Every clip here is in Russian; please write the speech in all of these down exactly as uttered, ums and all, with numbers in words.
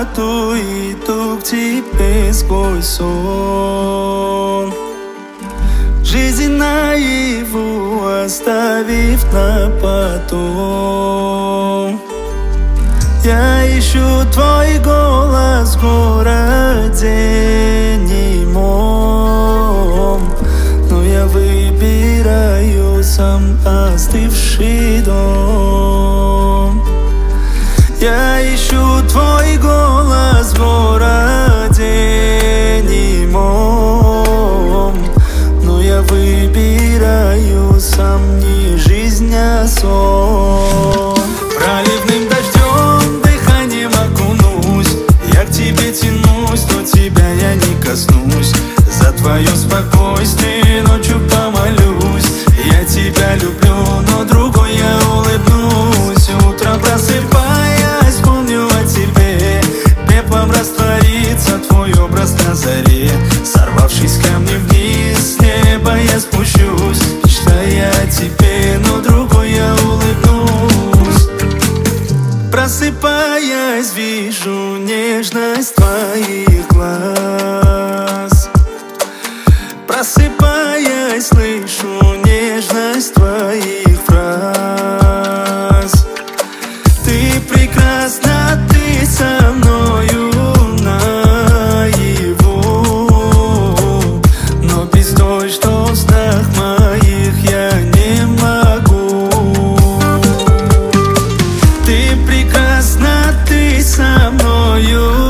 пустоту иду к тебе сквозь сон. Жизнь наяву оставив на потом. Я ищу твой голос в городе немом, но я выбираю сам остывший дом. Я ищу твой голос в городе немом, но я выбираю сам не жизнь, а сон. Проливным дождем дыханием окунусь, я к тебе тянусь, но тебя я не коснусь. За твое спокойствие ночью помолюсь. Я тебя люблю, но другой я улыбнусь. Утром просыпаясь, помню о тебе. Пеплом растворится твой образ на заре. Сорвавшись ко мне вниз, с неба я спущусь. Мечтая о тебе, но другой я улыбнусь. Просыпаясь, вижу нежность твоих глаз. Просыпаясь, слышу нежность твоих фраз. Ты прекрасна, ты со мною наяву, но без той, что в снах моих, я не могу. Ты прекрасна, ты со мною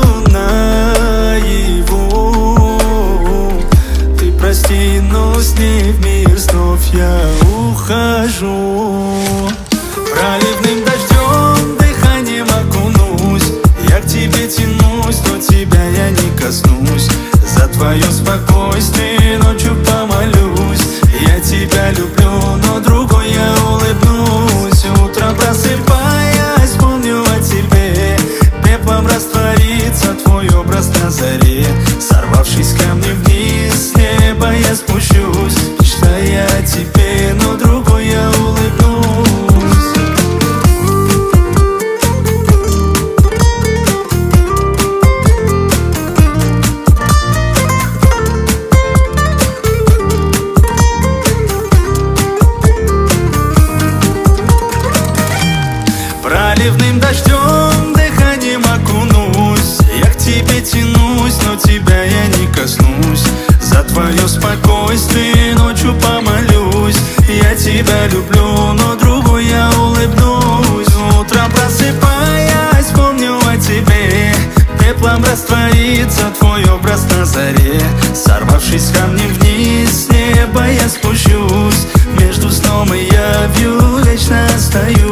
наяву. Ты прости, но с ней в мир снов я ухожу. Проливным дождем дыханием окунусь, я к тебе тянусь, но тебя я не коснусь. За твое спокойствие ночью помолюсь. Я тебя люблю, но другой я улыбнусь. Утром просыпаясь, помню о тебе. Пеплом растворится твой образ на заре. Сорвавшись ко мне вниз, с неба я спущусь. Мечтая о тебе, но другой я улыбнусь. Проливным дождем дыханием окунусь, я к тебе тянусь, но тебя я не коснусь. За твое спокойствие ночью помолюсь. Я тебя люблю, но другой я улыбнусь. Утром просыпаясь, помню о тебе. Пеплом растворится твой образ на заре. Сорвавшись ко мне вниз, с неба я спущусь. Между сном и явью вечно остаюсь.